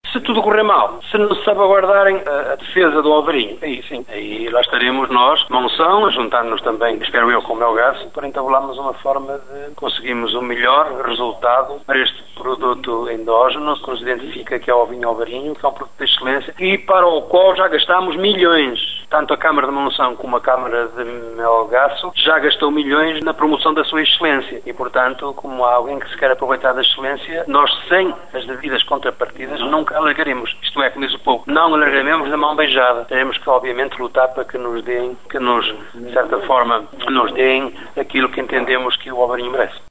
Se tudo correr mal, se não se salvaguardarem a defesa do Alvarinho, aí sim, aí lá estaremos nós, Monção, a juntar-nos também, espero eu, com o Melgaço, para entabularmos uma forma de conseguirmos o melhor resultado para este produto endógeno, que nos identifica que é o vinho Alvarinho, que é um produto de excelência, e para o qual já gastámos milhões. Tanto a Câmara de Monção como a Câmara de Melgaço já gastou milhões na promoção da sua excelência. E, portanto, como há alguém que se quer aproveitar da excelência, nós, sem as devidas contrapartidas, nunca alargaremos. Isto é, como diz o povo, não alargaremos da mão beijada. Teremos que, obviamente, lutar para que nos deem, de certa forma, nos deem aquilo que entendemos que o Alvarinho merece.